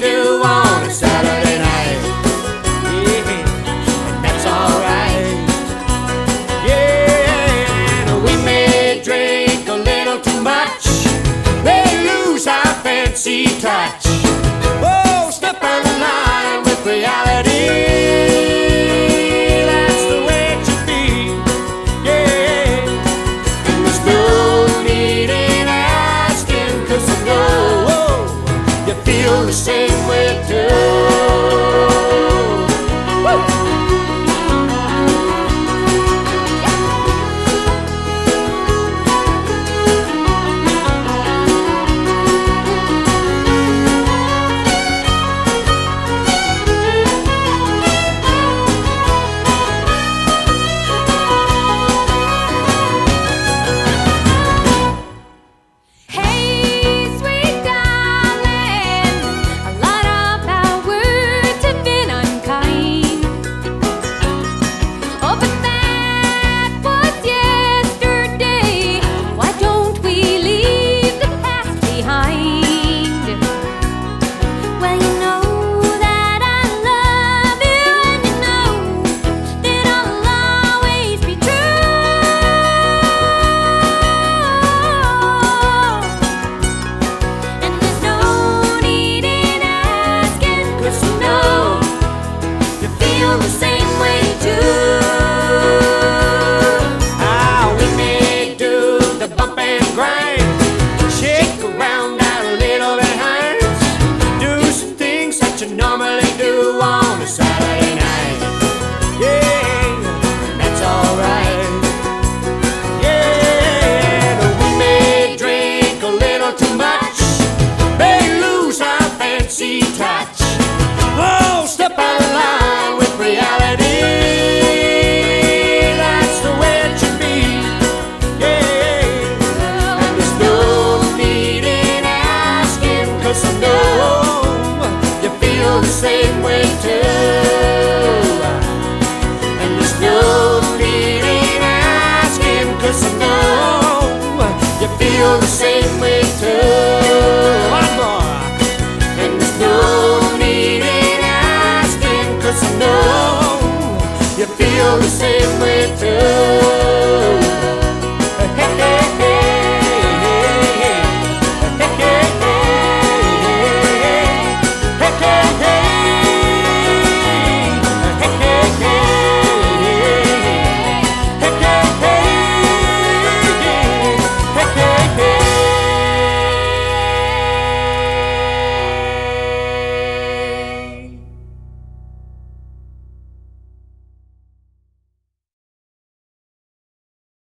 do on a Saturday night. Yeah, and that's alright. Yeah, and we may drink a little too much, may lose our fancy touch. Oh, step on the line with reality. That's the way it should be. Yeah, and there's no need in asking, 'cause I know you feel the same way too. The same way too. We may do the bump and grind, shake around our little behinds, do some things that you normally do on a Saturday night. Yeah, that's alright. Yeah, we may drink a little too much, may lose our fancy touch. Oh, step out of line with reality. That's the way it should be. Yeah, and there's no need in asking, 'cause I know you feel the same